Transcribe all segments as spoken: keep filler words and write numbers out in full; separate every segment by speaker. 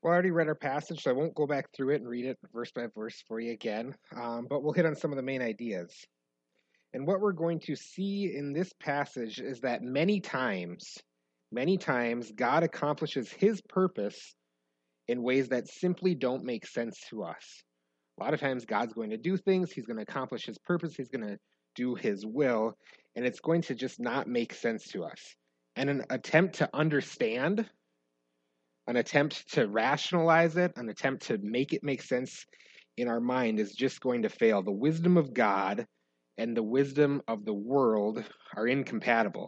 Speaker 1: Well, I already read our passage, so I won't go back through it and read it verse by verse for you again, um, but we'll hit on some of the main ideas. And what we're going to see in this passage is that many times, many times, God accomplishes his purpose in ways that simply don't make sense to us. A lot of times, God's going to do things, he's going to accomplish his purpose, he's going to do his will, and it's going to just not make sense to us. And an attempt to understand, an attempt to rationalize it, an attempt to make it make sense in our mind is just going to fail. The wisdom of God and the wisdom of the world are incompatible.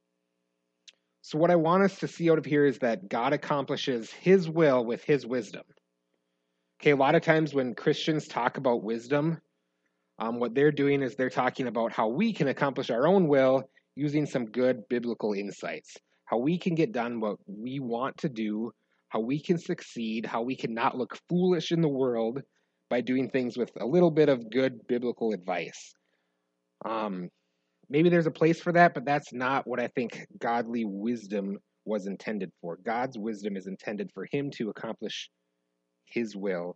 Speaker 1: So, what I want us to see out of here is that God accomplishes his will with his wisdom. Okay, a lot of times when Christians talk about wisdom, um, what they're doing is they're talking about how we can accomplish our own will using some good biblical insights, how we can get done what we want to do, how we can succeed, how we can not look foolish in the world by doing things with a little bit of good biblical advice. Um, maybe there's a place for that, but that's not what I think godly wisdom was intended for. God's wisdom is intended for him to accomplish his will.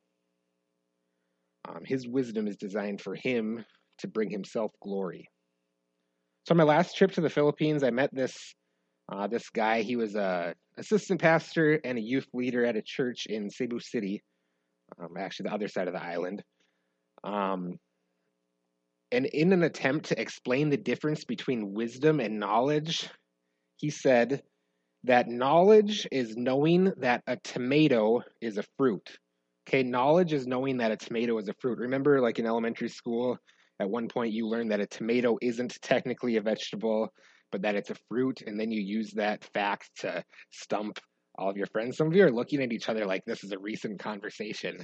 Speaker 1: Um, his wisdom is designed for him to bring himself glory. So on my last trip to the Philippines, I met this uh, this guy. He was a assistant pastor and a youth leader at a church in Cebu City, um, actually the other side of the island. Um, and in an attempt to explain the difference between wisdom and knowledge, he said that knowledge is knowing that a tomato is a fruit. Okay, knowledge is knowing that a tomato is a fruit. Remember, like in elementary school, at one point you learned that a tomato isn't technically a vegetable, but that it's a fruit, and then you use that fact to stump all of your friends. Some of you are looking at each other like this is a recent conversation.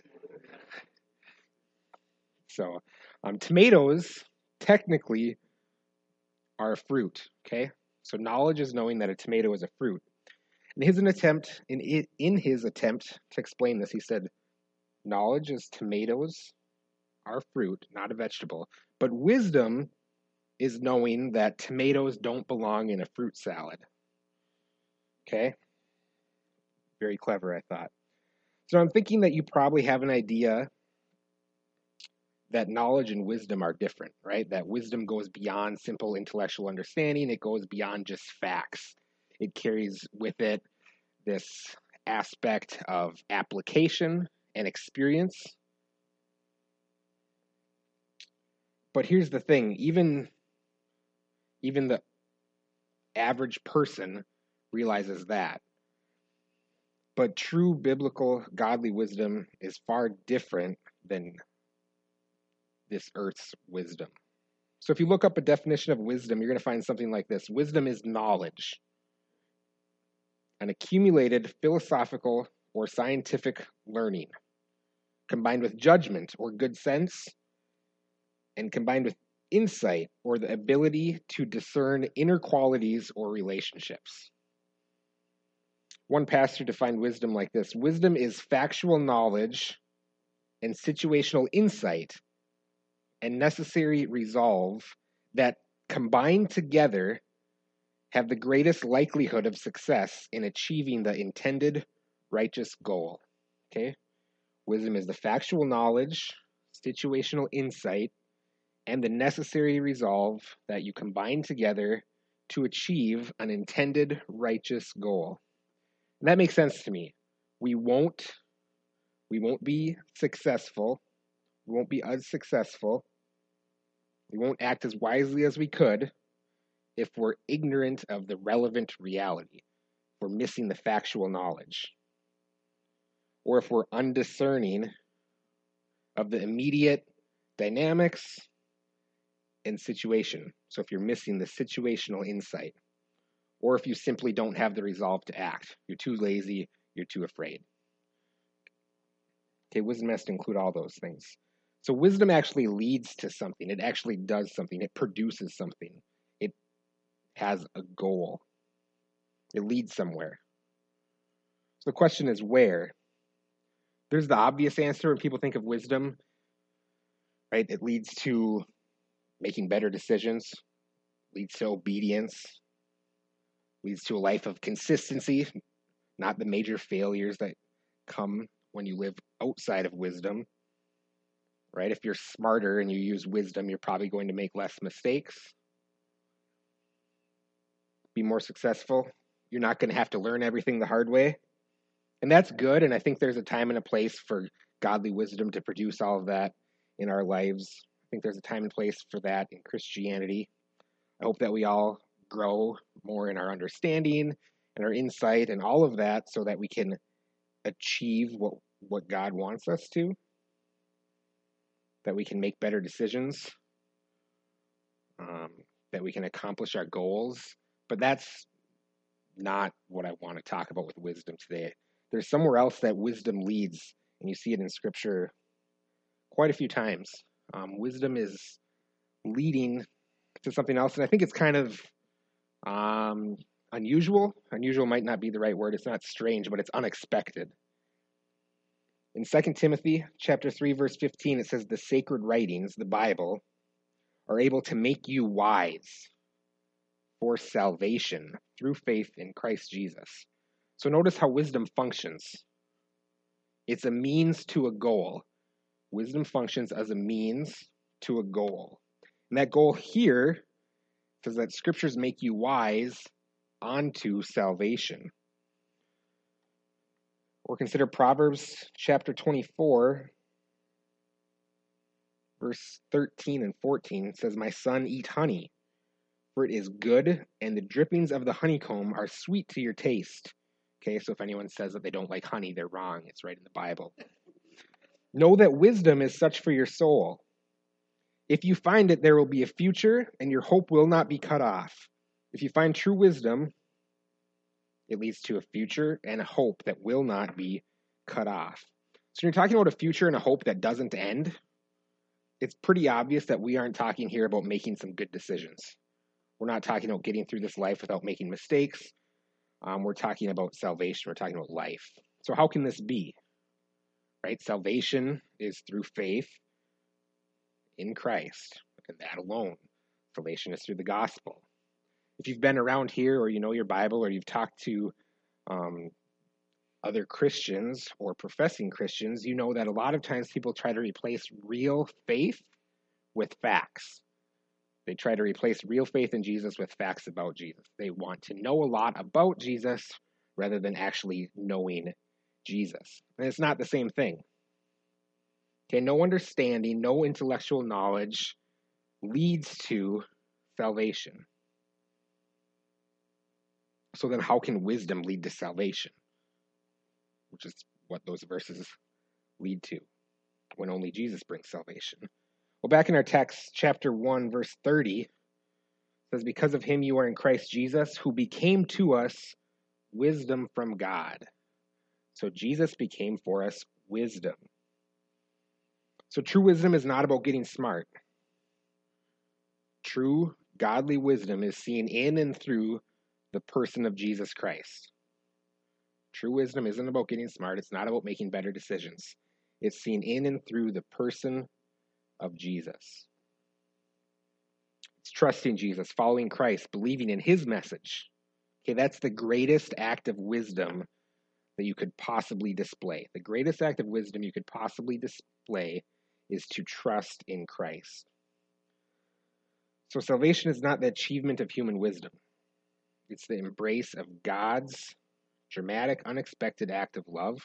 Speaker 1: So, um, tomatoes technically are a fruit, okay? So knowledge is knowing that a tomato is a fruit. And his an attempt in it in his attempt to explain this, he said, knowledge is tomatoes are fruit, not a vegetable, but wisdom is knowing that tomatoes don't belong in a fruit salad. Okay? Very clever, I thought. So I'm thinking that you probably have an idea that knowledge and wisdom are different, right? That wisdom goes beyond simple intellectual understanding, it goes beyond just facts. It carries with it this aspect of application and experience. But here's the thing, even even the average person realizes that. But true biblical godly wisdom is far different than this earth's wisdom. So if you look up a definition of wisdom, you're going to find something like this. Wisdom is knowledge, an accumulated philosophical or scientific learning, combined with judgment or good sense, and combined with insight or the ability to discern inner qualities or relationships. One pastor defined wisdom like this: wisdom is factual knowledge and situational insight and necessary resolve that combined together have the greatest likelihood of success in achieving the intended righteous goal. Okay? Wisdom is the factual knowledge, situational insight, and the necessary resolve that you combine together to achieve an intended righteous goal. And that makes sense to me. We won't we won't be successful. We won't be as successful. We won't act as wisely as we could if we're ignorant of the relevant reality. If we're missing the factual knowledge. Or if we're undiscerning of the immediate dynamics and situation. So if you're missing the situational insight, or if you simply don't have the resolve to act, you're too lazy, you're too afraid. Okay, wisdom has to include all those things. So wisdom actually leads to something. It actually does something. It produces something. It has a goal. It leads somewhere. So the question is where? There's the obvious answer when people think of wisdom, right? It leads to making better decisions, leads to obedience, leads to a life of consistency, not the major failures that come when you live outside of wisdom, right? If you're smarter and you use wisdom, you're probably going to make less mistakes, be more successful. You're not going to have to learn everything the hard way. And that's good. And I think there's a time and a place for godly wisdom to produce all of that in our lives. I think there's a time and place for that in Christianity. I hope that we all grow more in our understanding and our insight and all of that so that we can achieve what, what God wants us to, that we can make better decisions, um, that we can accomplish our goals. But that's not what I want to talk about with wisdom today. There's somewhere else that wisdom leads, and you see it in Scripture quite a few times. Um, wisdom is leading to something else, and I think it's kind of um, unusual. Unusual might not be the right word. It's not strange, but it's unexpected. In Second Timothy chapter three, verse fifteen, it says, the sacred writings, the Bible, are able to make you wise for salvation through faith in Christ Jesus. So notice how wisdom functions. It's a means to a goal. Wisdom functions as a means to a goal. And that goal here says that scriptures make you wise onto salvation. Or consider Proverbs chapter twenty-four, verse thirteen and fourteen. It says, my son, eat honey, for it is good, and the drippings of the honeycomb are sweet to your taste. Okay, so if anyone says that they don't like honey, they're wrong. It's right in the Bible. Know that wisdom is such for your soul. If you find it, there will be a future, and your hope will not be cut off. If you find true wisdom, it leads to a future and a hope that will not be cut off. So when you're talking about a future and a hope that doesn't end, it's pretty obvious that we aren't talking here about making some good decisions. We're not talking about getting through this life without making mistakes. Um, we're talking about salvation. We're talking about life. So how can this be? Right? Salvation is through faith in Christ, and that alone. Salvation is through the gospel. If you've been around here, or you know your Bible, or you've talked to um, other Christians or professing Christians, you know that a lot of times people try to replace real faith with facts. They try to replace real faith in Jesus with facts about Jesus. They want to know a lot about Jesus rather than actually knowing Jesus. And it's not the same thing. Okay, no understanding, no intellectual knowledge leads to salvation. So then how can wisdom lead to salvation? Which is what those verses lead to, when only Jesus brings salvation. Well, back in our text, chapter one, verse thirty, it says, because of him you are in Christ Jesus, who became to us wisdom from God. So Jesus became for us wisdom. So true wisdom is not about getting smart. True godly wisdom is seen in and through the person of Jesus Christ. True wisdom isn't about getting smart. It's not about making better decisions. It's seen in and through the person of Jesus. It's trusting Jesus, following Christ, believing in his message. Okay, that's the greatest act of wisdom that you could possibly display. The greatest act of wisdom you could possibly display is to trust in Christ. So salvation is not the achievement of human wisdom. It's the embrace of God's dramatic, unexpected act of love.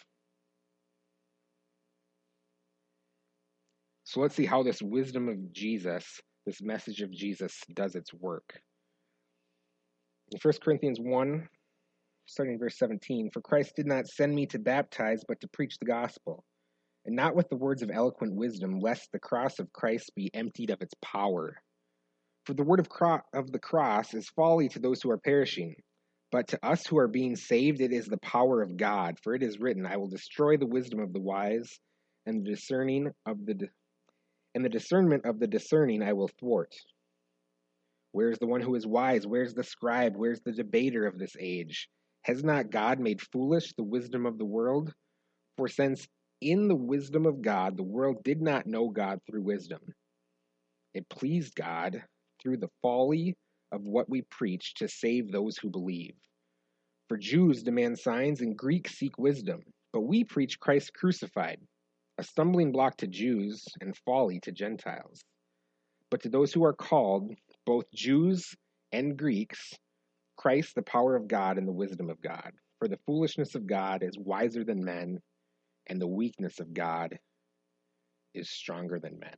Speaker 1: So let's see how this wisdom of Jesus, this message of Jesus, does its work. In First Corinthians one, starting in verse seventeen, for Christ did not send me to baptize, but to preach the gospel, and not with the words of eloquent wisdom, lest the cross of Christ be emptied of its power. For the word of, cro- of the cross is folly to those who are perishing, but to us who are being saved it is the power of God. For it is written, I will destroy the wisdom of the wise, and the discerning of the... De- And the discernment of the discerning I will thwart. Where is the one who is wise? Where's the scribe? Where's the debater of this age? Has not God made foolish the wisdom of the world? For since in the wisdom of God the world did not know God through wisdom, it pleased God through the folly of what we preach to save those who believe. For Jews demand signs and Greeks seek wisdom, But we preach Christ crucified, a stumbling block to Jews and folly to Gentiles. But to those who are called, both Jews and Greeks, Christ, the power of God and the wisdom of God. For the foolishness of God is wiser than men, and the weakness of God is stronger than men.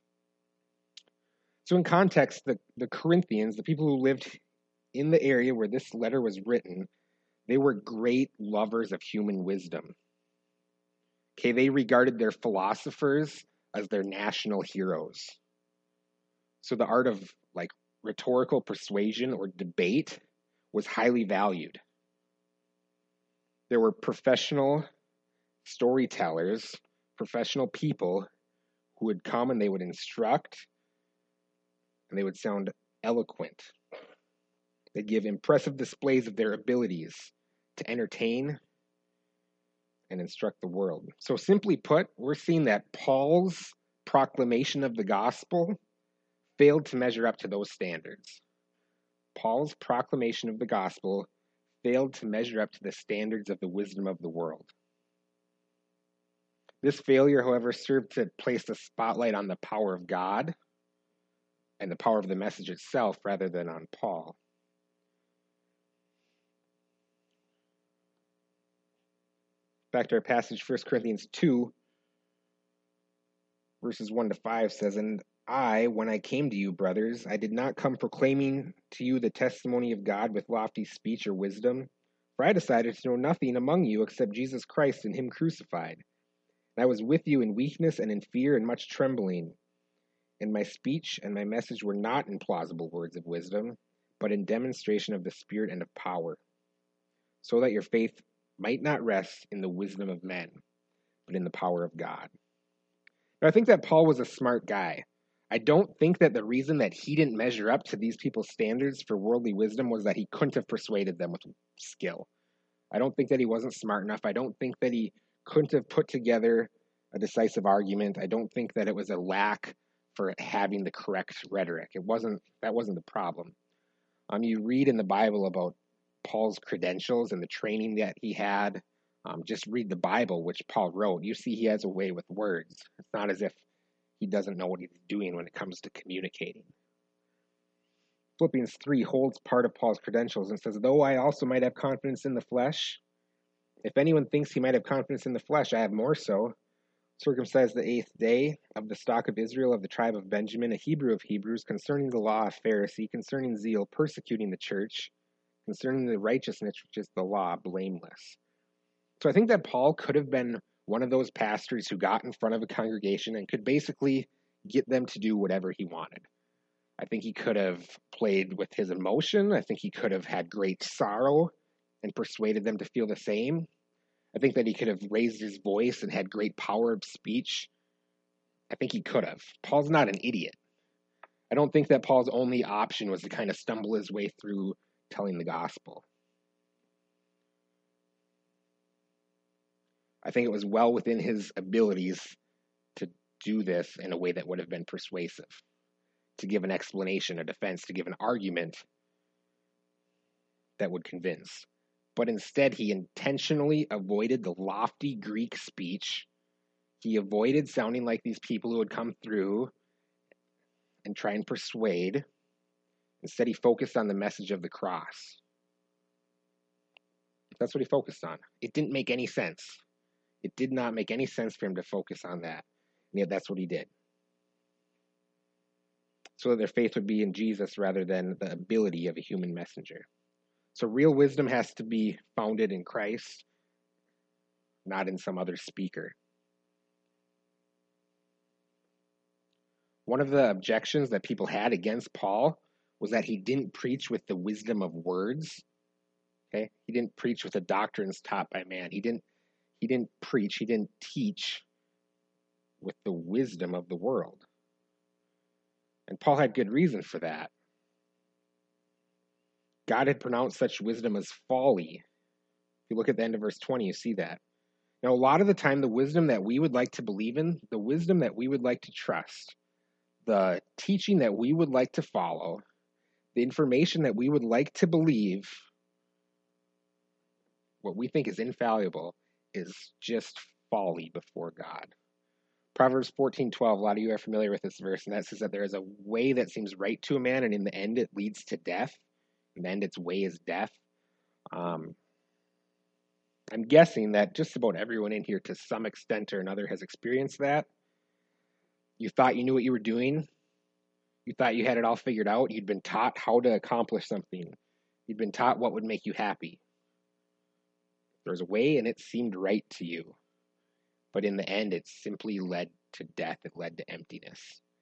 Speaker 1: So in context, the, the Corinthians, the people who lived in the area where this letter was written, they were great lovers of human wisdom. Okay, they regarded their philosophers as their national heroes. So the art of like rhetorical persuasion or debate was highly valued. There were professional storytellers, professional people who would come and they would instruct and they would sound eloquent. They'd give impressive displays of their abilities to entertain and instruct the world. So simply put, we're seeing that Paul's proclamation of the gospel failed to measure up to those standards. Paul's proclamation of the gospel failed to measure up to the standards of the wisdom of the world. This failure, however, served to place the spotlight on the power of God and the power of the message itself rather than on Paul. Back to our passage, First Corinthians two, verses one to five says, "And I, when I came to you, brothers, I did not come proclaiming to you the testimony of God with lofty speech or wisdom, for I decided to know nothing among you except Jesus Christ and him crucified. And I was with you in weakness and in fear and much trembling. And my speech and my message were not in plausible words of wisdom, but in demonstration of the Spirit and of power, so that your faith might not rest in the wisdom of men, but in the power of God." Now, I think that Paul was a smart guy. I don't think that the reason that he didn't measure up to these people's standards for worldly wisdom was that he couldn't have persuaded them with skill. I don't think that he wasn't smart enough. I don't think that he couldn't have put together a decisive argument. I don't think that it was a lack for having the correct rhetoric. It wasn't, that wasn't the problem. Um, you read in the Bible about Paul's credentials and the training that he had. Um, just read the Bible, which Paul wrote. You see he has a way with words. It's not as if he doesn't know what he's doing when it comes to communicating. Philippians three holds part of Paul's credentials and says, "Though I also might have confidence in the flesh, if anyone thinks he might have confidence in the flesh, I have more so. Circumcised the eighth day, of the stock of Israel, of the tribe of Benjamin, a Hebrew of Hebrews, concerning the law, a Pharisee, concerning zeal, persecuting the church, concerning the righteousness which is the law, blameless." So I think that Paul could have been one of those pastors who got in front of a congregation and could basically get them to do whatever he wanted. I think he could have played with his emotion. I think he could have had great sorrow and persuaded them to feel the same. I think that he could have raised his voice and had great power of speech. I think he could have. Paul's not an idiot. I don't think that Paul's only option was to kind of stumble his way through telling the gospel. I think it was well within his abilities to do this in a way that would have been persuasive, to give an explanation, a defense, to give an argument that would convince. But instead, he intentionally avoided the lofty Greek speech. He avoided sounding like these people who would come through and try and persuade. Instead, he focused on the message of the cross. That's what he focused on. It didn't make any sense. It did not make any sense for him to focus on that. And yet that's what he did. So that their faith would be in Jesus rather than the ability of a human messenger. So real wisdom has to be founded in Christ, not in some other speaker. One of the objections that people had against Paul was that he didn't preach with the wisdom of words. Okay? He didn't preach with the doctrines taught by man. He didn't He didn't preach, he didn't teach with the wisdom of the world. And Paul had good reason for that. God had pronounced such wisdom as folly. If you look at the end of verse twenty, you see that. Now, a lot of the time, the wisdom that we would like to believe in, the wisdom that we would like to trust, the teaching that we would like to follow, the information that we would like to believe, what we think is infallible, is just folly before God. Proverbs fourteen twelve, a lot of you are familiar with this verse, and that says that there is a way that seems right to a man, and in the end it leads to death. In the end, its way is death. Um, I'm guessing that just about everyone in here, to some extent or another, has experienced that. You thought you knew what you were doing. You thought you had it all figured out. You'd been taught how to accomplish something. You'd been taught what would make you happy. There was a way, and it seemed right to you. But in the end, it simply led to death. It led to emptiness.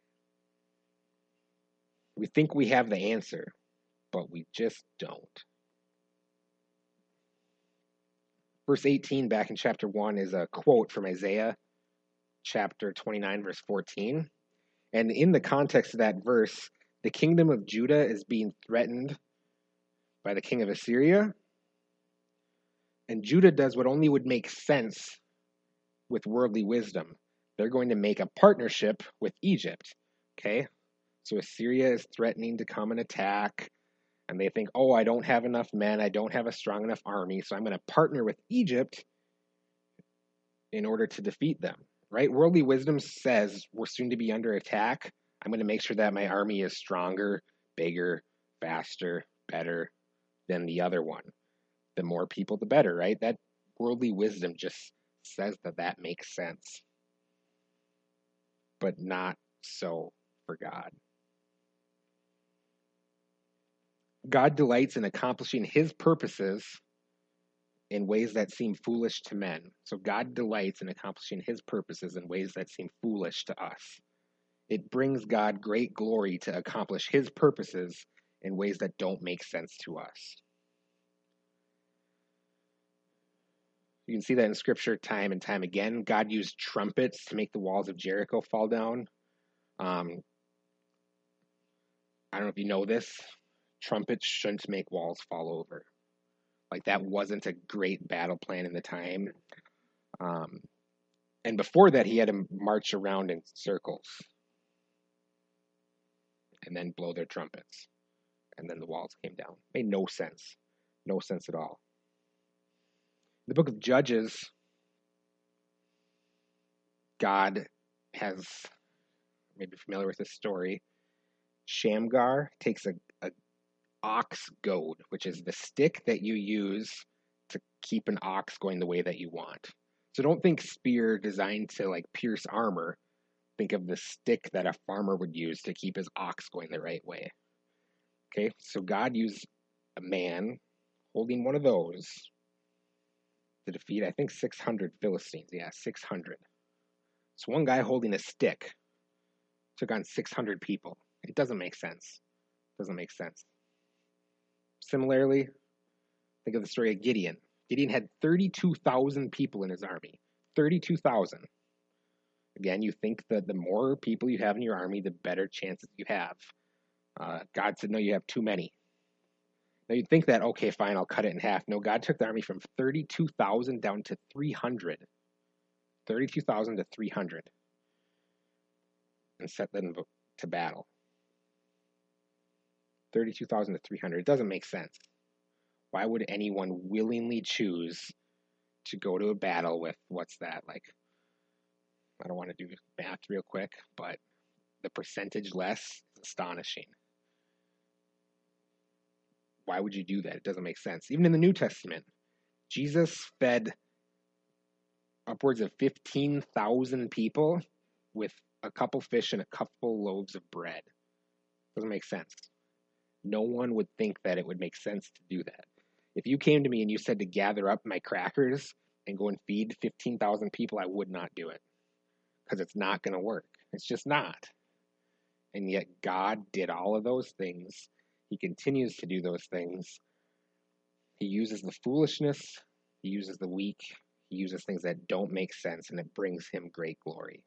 Speaker 1: We think we have the answer, but we just don't. Verse eighteen back in chapter one is a quote from Isaiah chapter twenty-nine, verse fourteen. And in the context of that verse, the kingdom of Judah is being threatened by the king of Assyria. And Judah does what only would make sense with worldly wisdom. They're going to make a partnership with Egypt. Okay? So Assyria is threatening to come and attack. And they think, oh, I don't have enough men. I don't have a strong enough army. So I'm going to partner with Egypt in order to defeat them. Right? Worldly wisdom says we're soon to be under attack. I'm going to make sure that my army is stronger, bigger, faster, better than the other one. The more people, the better, right? That worldly wisdom just says that that makes sense. But not so for God. God delights in accomplishing his purposes in ways that seem foolish to men. So God delights in accomplishing his purposes in ways that seem foolish to us. It brings God great glory to accomplish his purposes in ways that don't make sense to us. You can see that in Scripture time and time again. God used trumpets to make the walls of Jericho fall down. Um, I don't know if you know this. Trumpets shouldn't make walls fall over. Like, that wasn't a great battle plan in the time. Um, and before that, he had to march around in circles and then blow their trumpets. And then the walls came down. Made no sense. No sense at all. The book of Judges, God has, maybe familiar with this story, Shamgar takes a, a ox goad, which is the stick that you use to keep an ox going the way that you want. So don't think spear designed to like pierce armor. Think of the stick that a farmer would use to keep his ox going the right way. Okay, so God used a man holding one of those to defeat, I think, six hundred Philistines. Yeah, six hundred. So one guy holding a stick took on six hundred people. It doesn't make sense. It doesn't make sense. Similarly, think of the story of Gideon. Gideon had thirty-two thousand people in his army. thirty-two thousand. Again, you think that the more people you have in your army, the better chances you have. Uh, God said, no, you have too many. Now you'd think that, okay, fine, I'll cut it in half. No, God took the army from thirty-two thousand down to three hundred. thirty-two thousand to three hundred. And set them to battle. thirty-two thousand to three hundred. It doesn't make sense. Why would anyone willingly choose to go to a battle with, what's that, like, I don't want to do math real quick, but the percentage less is astonishing. Why would you do that? It doesn't make sense. Even in the New Testament, Jesus fed upwards of fifteen thousand people with a couple fish and a couple loaves of bread. Doesn't make sense. No one would think that it would make sense to do that. If you came to me and you said to gather up my crackers and go and feed fifteen thousand people, I would not do it. Because it's not going to work. It's just not. And yet God did all of those things. He continues to do those things. He uses the foolishness. He uses the weak. He uses things that don't make sense, and it brings him great glory.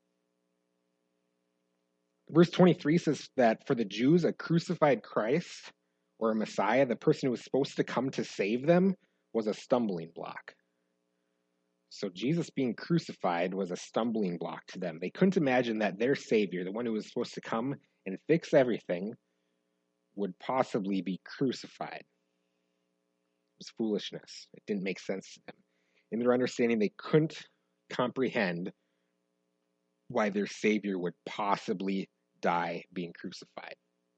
Speaker 1: Verse twenty-three says that for the Jews, a crucified Christ or a Messiah, the person who was supposed to come to save them, was a stumbling block. So Jesus being crucified was a stumbling block to them. They couldn't imagine that their Savior, the one who was supposed to come and fix everything, would possibly be crucified. It was foolishness. It didn't make sense to them. In their understanding, they couldn't comprehend why their Savior would possibly die being crucified.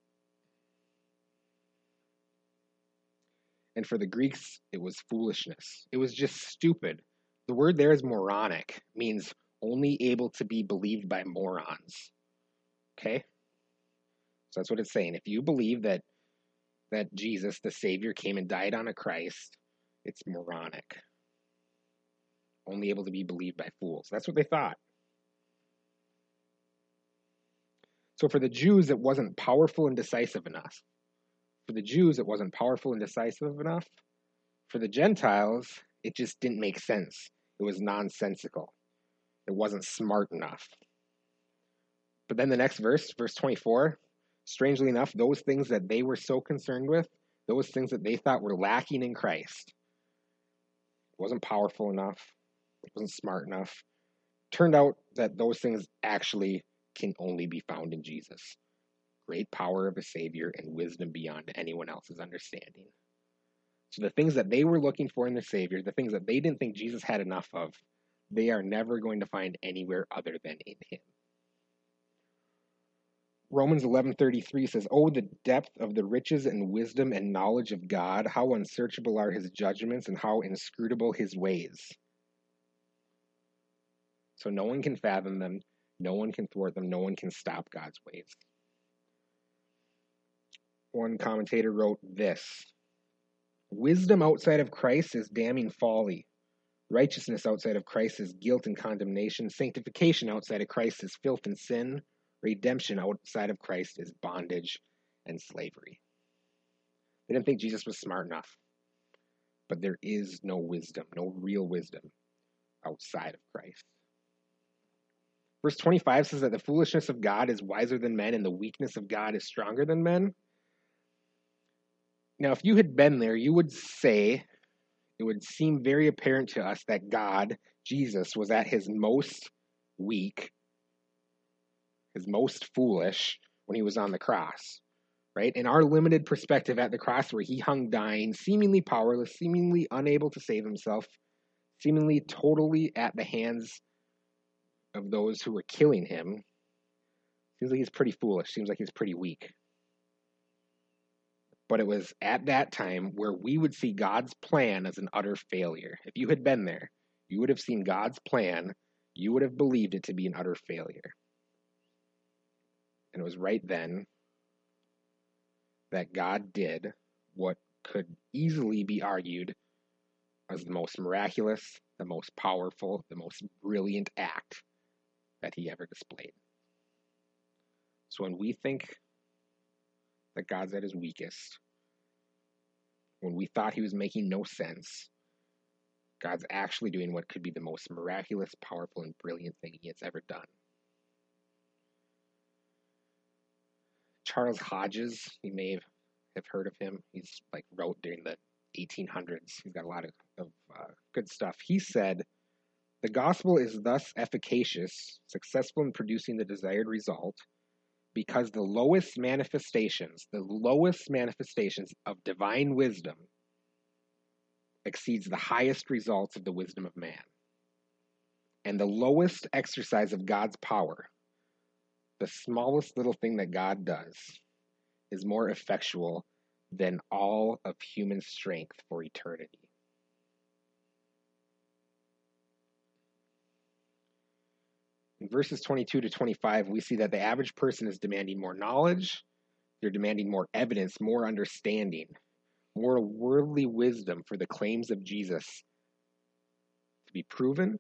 Speaker 1: And for the Greeks, it was foolishness. It was just stupid. The word there is moronic, means only able to be believed by morons. Okay? So that's what it's saying. If you believe that that Jesus, the Savior, came and died on a Christ, it's moronic. Only able to be believed by fools. That's what they thought. So for the Jews, it wasn't powerful and decisive enough. For the Jews, it wasn't powerful and decisive enough. For the Gentiles, it just didn't make sense. It was nonsensical. It wasn't smart enough. But then the next verse, verse twenty-four, strangely enough, those things that they were so concerned with, those things that they thought were lacking in Christ, it wasn't powerful enough, it wasn't smart enough. Turned out that those things actually can only be found in Jesus. Great power of a Savior and wisdom beyond anyone else's understanding. So the things that they were looking for in the Savior, the things that they didn't think Jesus had enough of, they are never going to find anywhere other than in him. Romans eleven thirty-three says, "Oh, the depth of the riches and wisdom and knowledge of God, how unsearchable are his judgments and how inscrutable his ways." So no one can fathom them, no one can thwart them, no one can stop God's ways. One commentator wrote this: "Wisdom outside of Christ is damning folly. Righteousness outside of Christ is guilt and condemnation. Sanctification outside of Christ is filth and sin. Redemption outside of Christ is bondage and slavery." They didn't think Jesus was smart enough. But there is no wisdom, no real wisdom outside of Christ. Verse twenty-five says that the foolishness of God is wiser than men and the weakness of God is stronger than men. Now, if you had been there, you would say, it would seem very apparent to us that God, Jesus, was at his most weak, his most foolish when he was on the cross, right? In our limited perspective at the cross where he hung dying, seemingly powerless, seemingly unable to save himself, seemingly totally at the hands of those who were killing him, seems like he's pretty foolish, seems like he's pretty weak. But it was at that time where we would see God's plan as an utter failure. If you had been there, you would have seen God's plan, you would have believed it to be an utter failure. And it was right then that God did what could easily be argued as the most miraculous, the most powerful, the most brilliant act that he ever displayed. So when we think that God's at his weakest, when we thought he was making no sense, God's actually doing what could be the most miraculous, powerful, and brilliant thing he has ever done. Charles Hodges, you may have, have heard of him. He's like wrote during the eighteen hundreds. He's got a lot of, of uh, good stuff. He said, "The gospel is thus efficacious, successful in producing the desired result, because the lowest manifestations, the lowest manifestations of divine wisdom exceeds the highest results of the wisdom of man. And the lowest exercise of God's power, the smallest little thing that God does, is more effectual than all of human strength for eternity." In verses twenty-two to twenty-five, we see that the average person is demanding more knowledge, they're demanding more evidence, more understanding, more worldly wisdom for the claims of Jesus to be proven.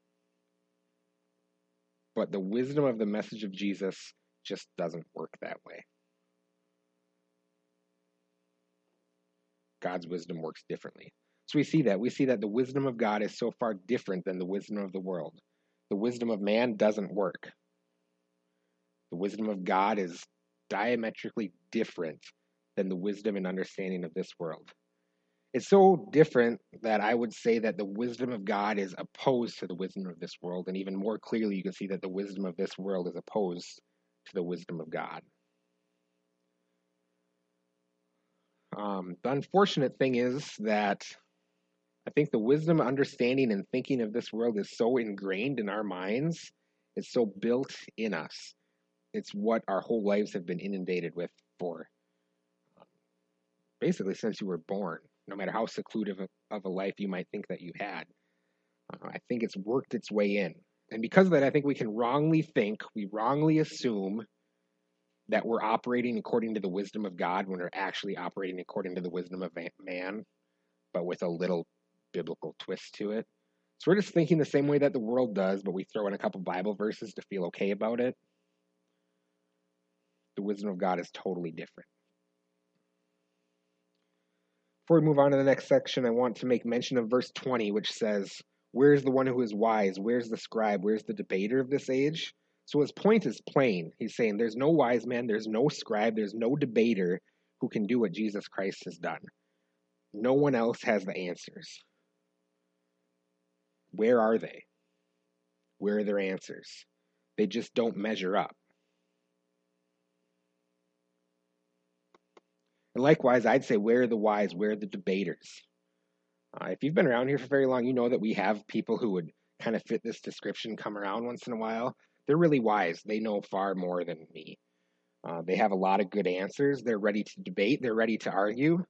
Speaker 1: But the wisdom of the message of Jesus just doesn't work that way. God's wisdom works differently. So we see that. We see that the wisdom of God is so far different than the wisdom of the world. The wisdom of man doesn't work. The wisdom of God is diametrically different than the wisdom and understanding of this world. It's so different that I would say that the wisdom of God is opposed to the wisdom of this world, and even more clearly you can see that the wisdom of this world is opposed to the wisdom of God. Um, the unfortunate thing is that I think the wisdom, understanding, and thinking of this world is so ingrained in our minds. It's so built in us. It's what our whole lives have been inundated with for basically since you were born, no matter how secluded of a life you might think that you had. Uh, I think it's worked its way in. And because of that, I think we can wrongly think, we wrongly assume that we're operating according to the wisdom of God when we're actually operating according to the wisdom of man, but with a little biblical twist to it. So we're just thinking the same way that the world does, but we throw in a couple Bible verses to feel okay about it. The wisdom of God is totally different. Before we move on to the next section, I want to make mention of verse twenty, which says, "Where's the one who is wise? Where's the scribe? Where's the debater of this age?" So his point is plain. He's saying there's no wise man, there's no scribe, there's no debater who can do what Jesus Christ has done. No one else has the answers. Where are they? Where are their answers? They just don't measure up. And likewise, I'd say, where are the wise? Where are the debaters? Uh, if you've been around here for very long, you know that we have people who would kind of fit this description come around once in a while. They're really wise. They know far more than me. Uh, they have a lot of good answers. They're ready to debate. They're ready to argue.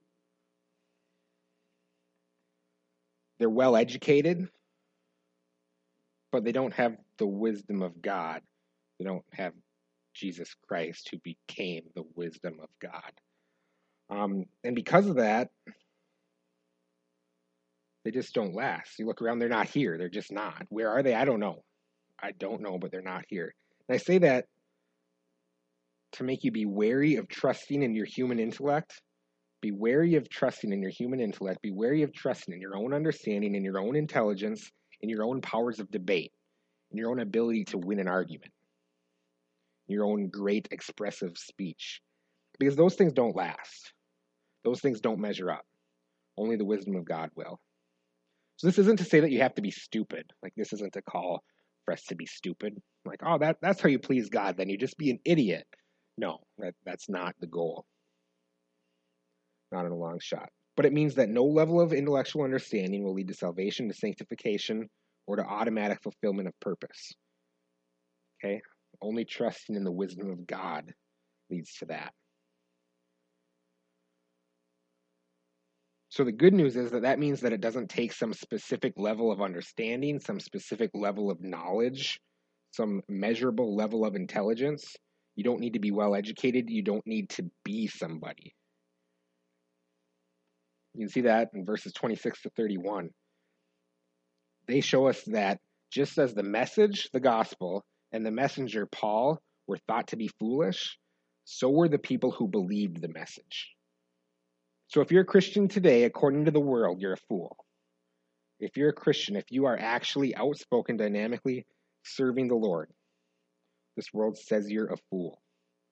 Speaker 1: They're well educated, but they don't have the wisdom of God. They don't have Jesus Christ, who became the wisdom of God. Um, and because of that, they just don't last. You look around, they're not here. They're just not. Where are they? I don't know. I don't know, but they're not here. And I say that to make you be wary of trusting in your human intellect. Be wary of trusting in your human intellect. Be wary of trusting in your own understanding, in your own intelligence, in your own powers of debate, in your own ability to win an argument, your own great expressive speech. Because those things don't last. Those things don't measure up. Only the wisdom of God will. So this isn't to say that you have to be stupid. Like, this isn't a call for us to be stupid. Like, oh, that, that's how you please God, then you just be an idiot. No, that, that's not the goal. Not in a long shot. But it means that no level of intellectual understanding will lead to salvation, to sanctification, or to automatic fulfillment of purpose. Okay? Only trusting in the wisdom of God leads to that. So the good news is that that means that it doesn't take some specific level of understanding, some specific level of knowledge, some measurable level of intelligence. You don't need to be well educated. You don't need to be somebody. You can see that in verses twenty-six to thirty-one. They show us that just as the message, the gospel, and the messenger, Paul, were thought to be foolish, so were the people who believed the message. So if you're a Christian today, according to the world, you're a fool. If you're a Christian, if you are actually outspoken, dynamically serving the Lord, this world says you're a fool.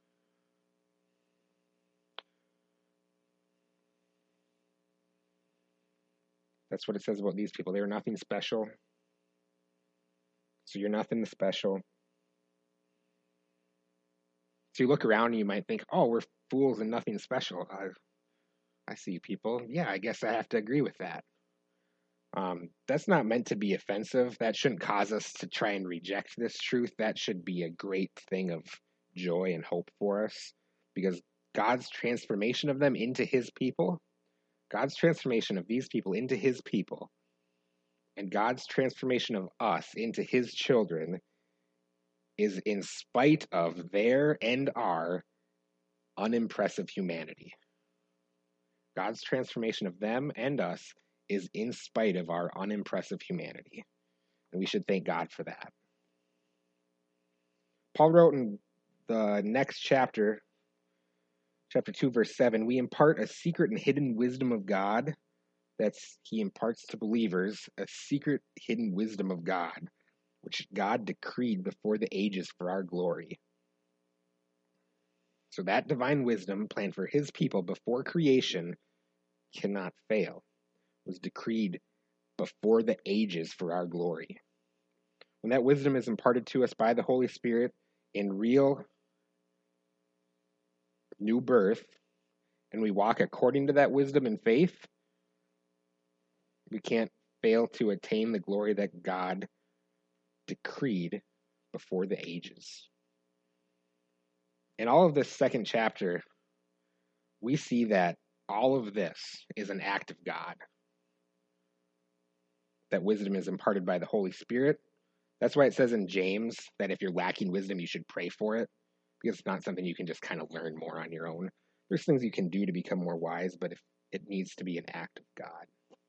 Speaker 1: That's what it says about these people. They are nothing special. So you're nothing special. So you look around and you might think, oh, we're fools and nothing special. I, I see people. Yeah, I guess I have to agree with that. Um, that's not meant to be offensive. That shouldn't cause us to try and reject this truth. That should be a great thing of joy and hope for us, because God's transformation of them into his people, God's transformation of these people into his people, and God's transformation of us into his children is in spite of their and our unimpressive humanity. God's transformation of them and us is in spite of our unimpressive humanity. And we should thank God for that. Paul wrote in the next chapter, chapter two, verse seven, we impart a secret and hidden wisdom of God. That's, he imparts to believers a secret hidden wisdom of God, which God decreed before the ages for our glory. So that divine wisdom planned for his people before creation cannot fail. It was decreed before the ages for our glory. When that wisdom is imparted to us by the Holy Spirit in real new birth, and we walk according to that wisdom in faith, we can't fail to attain the glory that God decreed before the ages. In all of this second chapter, we see that all of this is an act of God. That wisdom is imparted by the Holy Spirit. That's why it says in James that if you're lacking wisdom, you should pray for it, because it's not something you can just kind of learn more on your own. There's things you can do to become more wise, but if it needs to be an act of God.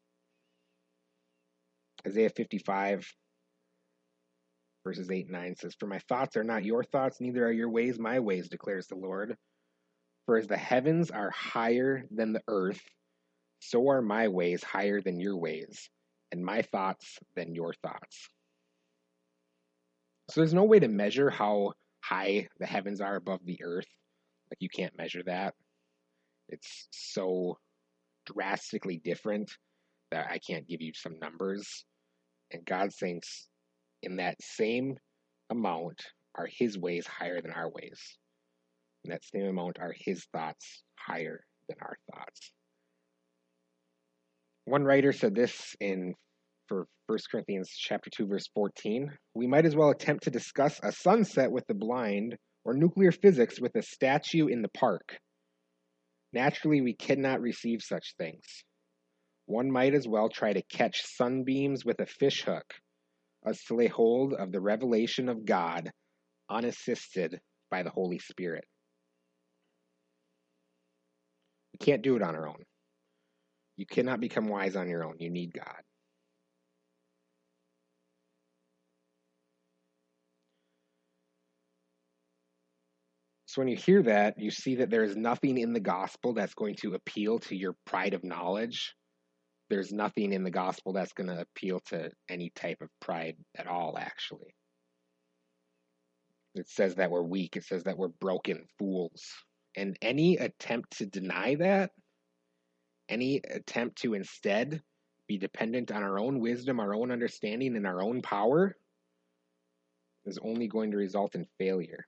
Speaker 1: Isaiah fifty-five, verses eight and nine says, "For my thoughts are not your thoughts, neither are your ways my ways, declares the Lord. For as the heavens are higher than the earth, so are my ways higher than your ways, and my thoughts than your thoughts." So there's no way to measure how high the heavens are above the earth. Like, you can't measure that. It's so drastically different that I can't give you some numbers. And God's saying in that same amount are his ways higher than our ways. In that same amount are his thoughts higher than our thoughts. One writer said this in for First Corinthians chapter two, verse fourteen. "We might as well attempt to discuss a sunset with the blind or nuclear physics with a statue in the park. Naturally, we cannot receive such things. One might as well try to catch sunbeams with a fish hook as to lay hold of the revelation of God unassisted by the Holy Spirit." We can't do it on our own. You cannot become wise on your own. You need God. So when you hear that, you see that there is nothing in the gospel that's going to appeal to your pride of knowledge. There's nothing in the gospel that's going to appeal to any type of pride at all, actually. It says that we're weak. It says that we're broken fools. And any attempt to deny that, any attempt to instead be dependent on our own wisdom, our own understanding, and our own power is only going to result in failure.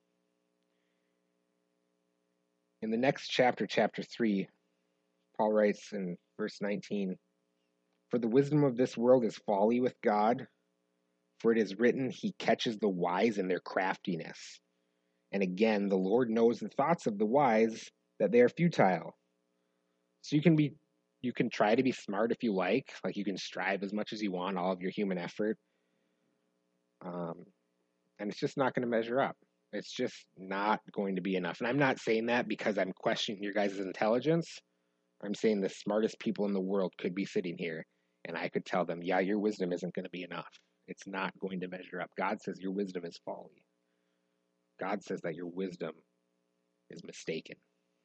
Speaker 1: In the next chapter, chapter three, Paul writes in verse nineteen, "For the wisdom of this world is folly with God, for it is written, he catches the wise in their craftiness. And again, the Lord knows the thoughts of the wise, that they are futile." So you can be, you can try to be smart if you like, like you can strive as much as you want, all of your human effort. Um, and it's just not going to measure up. It's just not going to be enough. And I'm not saying that because I'm questioning your guys' intelligence. I'm saying the smartest people in the world could be sitting here, and I could tell them, yeah, your wisdom isn't going to be enough. It's not going to measure up. God says your wisdom is folly. God says that your wisdom is mistaken.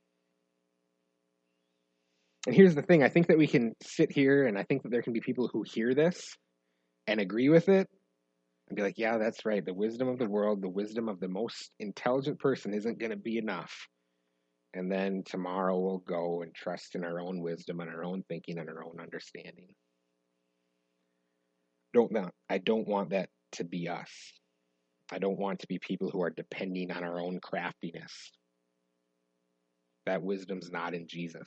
Speaker 1: And here's the thing. I think that we can sit here, and I think that there can be people who hear this and agree with it and be like, yeah, that's right. The wisdom of the world, the wisdom of the most intelligent person isn't going to be enough. And then tomorrow we'll go and trust in our own wisdom and our own thinking and our own understanding. Don't not, I don't want that to be us. I don't want to be people who are depending on our own craftiness. That wisdom's not in Jesus.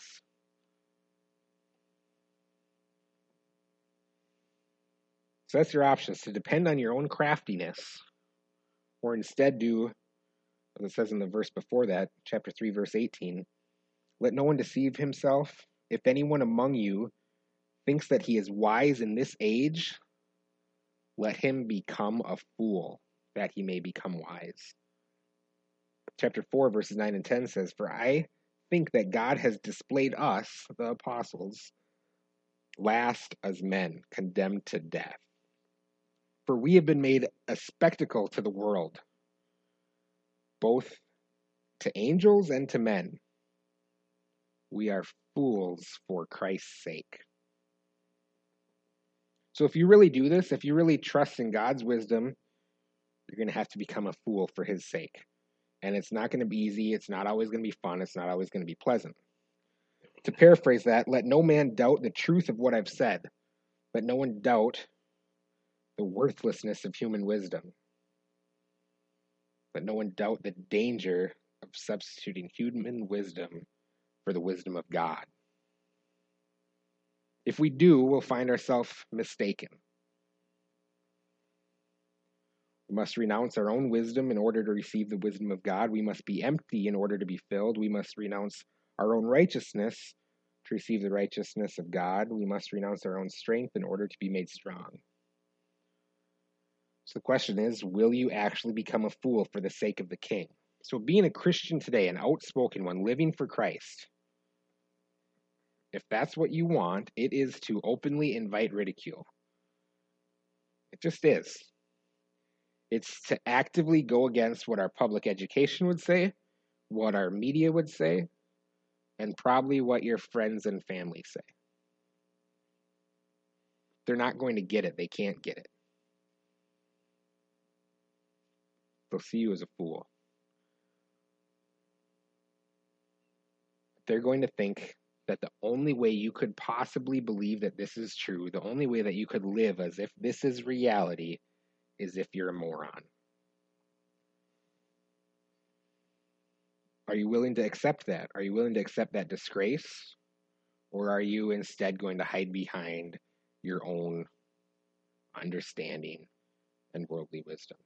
Speaker 1: So that's your options, to depend on your own craftiness, or instead do, as it says in the verse before that, chapter three, verse eighteen, "Let no one deceive himself. If anyone among you thinks that he is wise in this age, let him become a fool, that he may become wise." Chapter four, verses nine and ten says, "For I think that God has displayed us, the apostles, last as men, condemned to death. For we have been made a spectacle to the world, both to angels and to men. We are fools for Christ's sake." So if you really do this, if you really trust in God's wisdom, you're going to have to become a fool for his sake. And it's not going to be easy. It's not always going to be fun. It's not always going to be pleasant. To paraphrase that, let no man doubt the truth of what I've said. Let no one doubt the worthlessness of human wisdom. Let no one doubt the danger of substituting human wisdom for the wisdom of God. If we do, we'll find ourselves mistaken. We must renounce our own wisdom in order to receive the wisdom of God. We must be empty in order to be filled. We must renounce our own righteousness to receive the righteousness of God. We must renounce our own strength in order to be made strong. So the question is, will you actually become a fool for the sake of the King? So being a Christian today, an outspoken one, living for Christ, if that's what you want, it is to openly invite ridicule. It just is. It's to actively go against what our public education would say, what our media would say, and probably what your friends and family say. They're not going to get it. They can't get it. They'll see you as a fool. They're going to think that the only way you could possibly believe that this is true, the only way that you could live as if this is reality, is if you're a moron. Are you willing to accept that? Are you willing to accept that disgrace? Or are you instead going to hide behind your own understanding and worldly wisdom?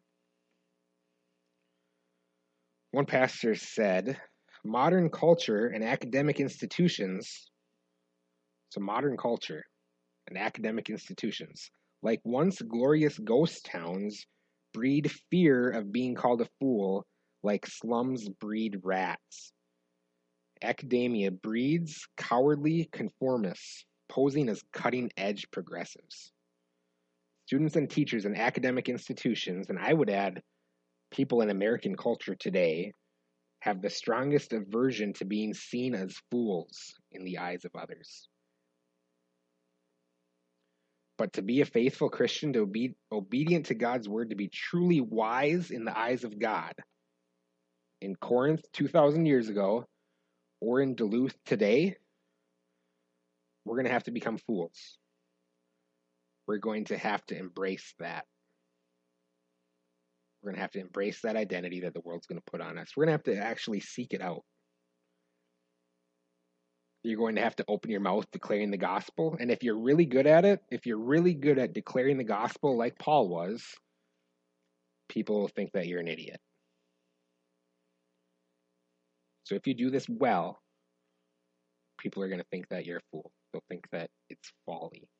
Speaker 1: One pastor said, modern culture and academic institutions, so modern culture and academic institutions, like once glorious ghost towns, breed fear of being called a fool like slums breed rats. Academia breeds cowardly conformists, posing as cutting-edge progressives. Students and teachers in academic institutions, and I would add people in American culture today, have the strongest aversion to being seen as fools in the eyes of others. But to be a faithful Christian, to be obedient to God's word, to be truly wise in the eyes of God, in Corinth two thousand years ago, or in Duluth today, we're going to have to become fools. We're going to have to embrace that. We're going to have to embrace that identity that the world's going to put on us. We're going to have to actually seek it out. You're going to have to open your mouth declaring the gospel. And if you're really good at it, if you're really good at declaring the gospel like Paul was, people will think that you're an idiot. So if you do this well, people are going to think that you're a fool. They'll think that it's folly.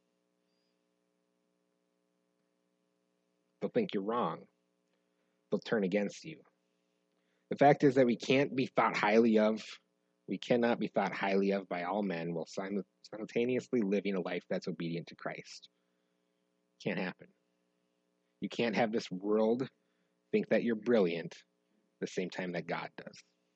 Speaker 1: They'll think you're wrong. They'll turn against you. The fact is that we can't be thought highly of, we cannot be thought highly of by all men while simultaneously living a life that's obedient to Christ. Can't happen. You can't have this world think that you're brilliant at the same time that God does.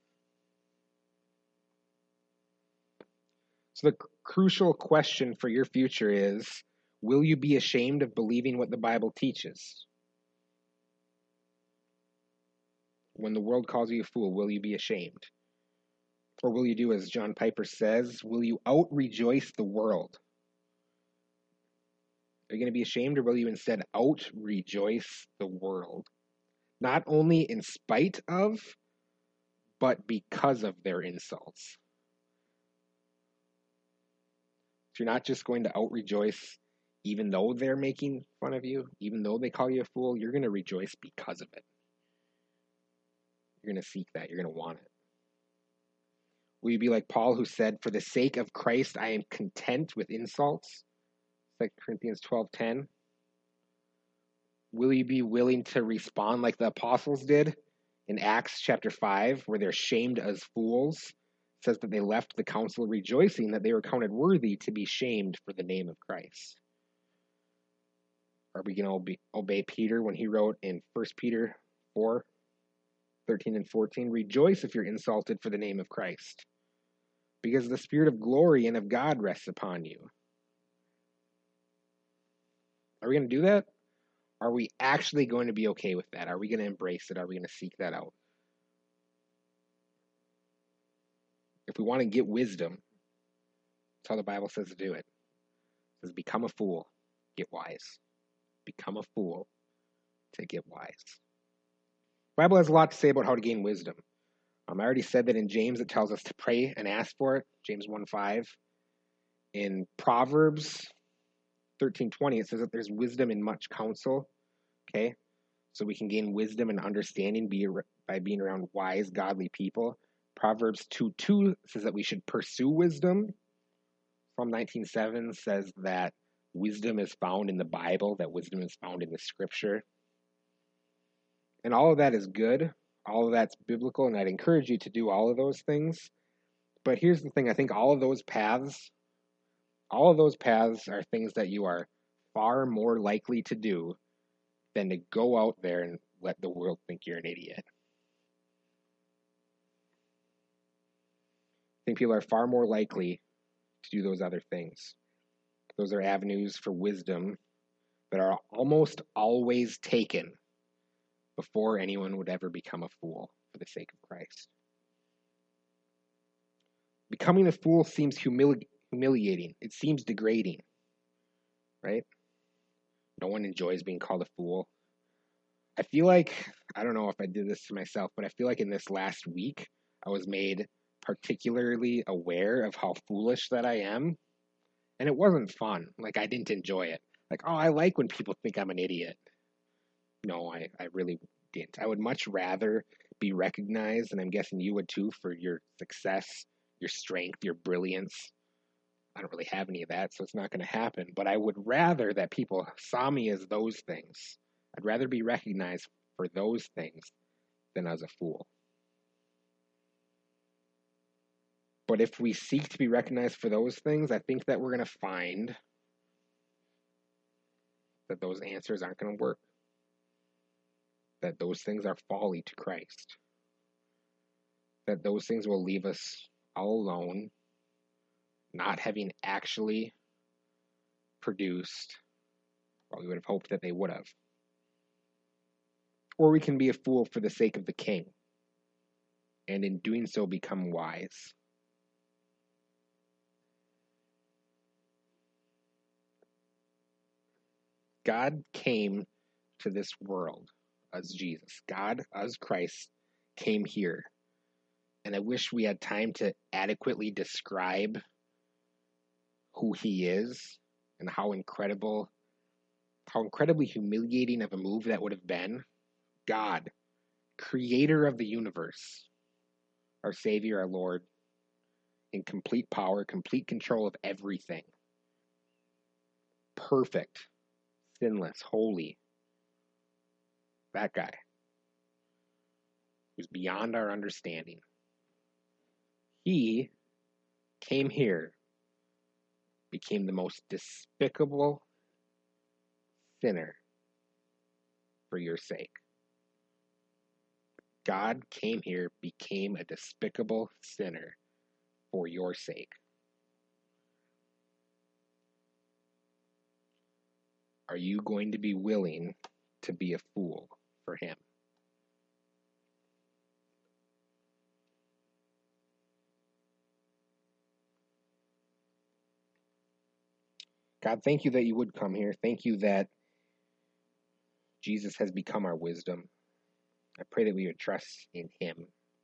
Speaker 1: So the crucial question for your future is, will you be ashamed of believing what the Bible teaches? When the world calls you a fool, will you be ashamed? Or will you do as John Piper says, will you out-rejoice the world? Are you going to be ashamed, or will you instead out-rejoice the world? Not only in spite of, but because of their insults. So you're not just going to out-rejoice even though they're making fun of you, even though they call you a fool, you're going to rejoice because of it. You're going to seek that. You're going to want it. Will you be like Paul, who said, for the sake of Christ, I am content with insults? Second Corinthians twelve ten. Will you be willing to respond like the apostles did in Acts chapter five, where they're shamed as fools? It says that they left the council rejoicing that they were counted worthy to be shamed for the name of Christ. Are we going to obey, obey Peter when he wrote in First Peter four, thirteen and fourteen, rejoice if you're insulted for the name of Christ, because the Spirit of glory and of God rests upon you. Are we going to do that? Are we actually going to be okay with that? Are we going to embrace it? Are we going to seek that out? If we want to get wisdom, that's how the Bible says to do it. It says, become a fool, get wise. Become a fool to get wise. The Bible has a lot to say about how to gain wisdom. Um, I already said that in James it tells us to pray and ask for it, James one five. In Proverbs thirteen twenty, it says that there's wisdom in much counsel. Okay, so we can gain wisdom and understanding by being around wise, godly people. Proverbs two two says that we should pursue wisdom. Psalm nineteen seven says that wisdom is found in the Bible, that wisdom is found in the scripture. And all of that is good. All of that's biblical, and I'd encourage you to do all of those things. But here's the thing, I think all of those paths, all of those paths are things that you are far more likely to do than to go out there and let the world think you're an idiot. I think people are far more likely to do those other things. Those are avenues for wisdom that are almost always taken before anyone would ever become a fool for the sake of Christ. Becoming a fool seems humili- humiliating. It seems degrading, right? No one enjoys being called a fool. I feel like, I don't know if I did this to myself, but I feel like in this last week, I was made particularly aware of how foolish that I am. And it wasn't fun. Like, I didn't enjoy it. Like, oh, I like when people think I'm an idiot. No, I, I really didn't. I would much rather be recognized, and I'm guessing you would too, for your success, your strength, your brilliance. I don't really have any of that, so it's not going to happen. But I would rather that people saw me as those things. I'd rather be recognized for those things than as a fool. But if we seek to be recognized for those things, I think that we're going to find that those answers aren't going to work. That those things are folly to Christ. That those things will leave us all alone, not having actually produced what we would have hoped that they would have. Or we can be a fool for the sake of the king, and in doing so become wise. God came to this world as Jesus. God, as Christ, came here. And I wish we had time to adequately describe who he is and how incredible, how incredibly humiliating of a move that would have been. God, creator of the universe, our Savior, our Lord, in complete power, complete control of everything. Perfect, sinless, holy. That guy was beyond our understanding. He came here, became the most despicable sinner for your sake. God came here, became a despicable sinner for your sake. Are you going to be willing to be a fool for him? God, thank you that you would come here. Thank you that Jesus has become our wisdom. I pray that we would trust in him.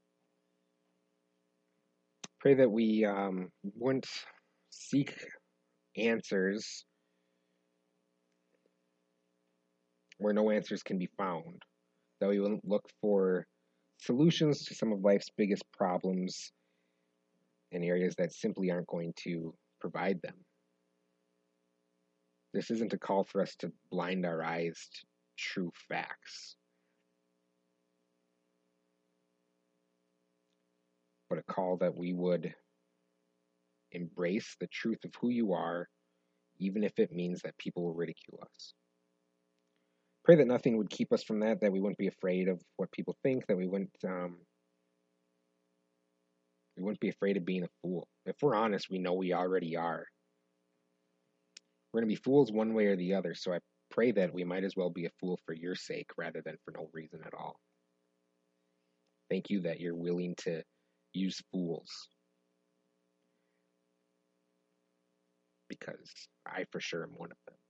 Speaker 1: Pray that we um, wouldn't seek answers where no answers can be found. That we wouldn't look for solutions to some of life's biggest problems in areas that simply aren't going to provide them. This isn't a call for us to blind our eyes to true facts, but a call that we would embrace the truth of who you are, even if it means that people will ridicule us. Pray that nothing would keep us from that, that we wouldn't be afraid of what people think, that we wouldn't um, we wouldn't be afraid of being a fool. If we're honest, we know we already are. We're going to be fools one way or the other, so I pray that we might as well be a fool for your sake rather than for no reason at all. Thank you that you're willing to use fools, because I for sure am one of them.